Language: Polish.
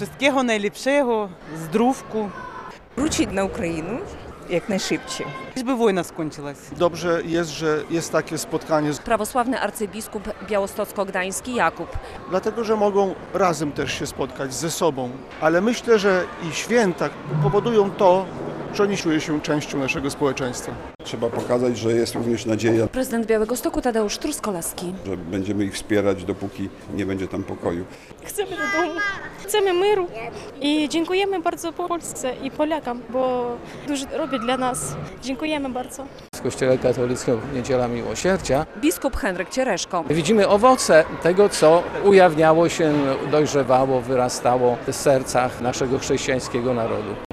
Wszystkiego najlepszego, zdrówku, Wrócić na Ukrainę jak najszybciej. żeby wojna skończyłaś. Dobrze jest, że jest takie spotkanie, Prawosławny arcybiskup białostocko-gdański Jakub. dlatego że mogą razem też się spotkać ze sobą. Ale myślę, że i święta powodują to, że oni czują się częścią naszego społeczeństwa. Trzeba pokazać, że jest również nadzieja, Prezydent Białegostoku Tadeusz Truskolaski. że będziemy ich wspierać, dopóki nie będzie tam pokoju. Chcemy do domu, chcemy miru i dziękujemy bardzo Polsce i Polakom, bo dużo robią dla nas. Dziękujemy bardzo. W Kościele katolickim Niedziela Miłosierdzia Biskup Henryk Ciereszko. widzimy owoce tego, co ujawniało się, dojrzewało, wyrastało w sercach naszego chrześcijańskiego narodu.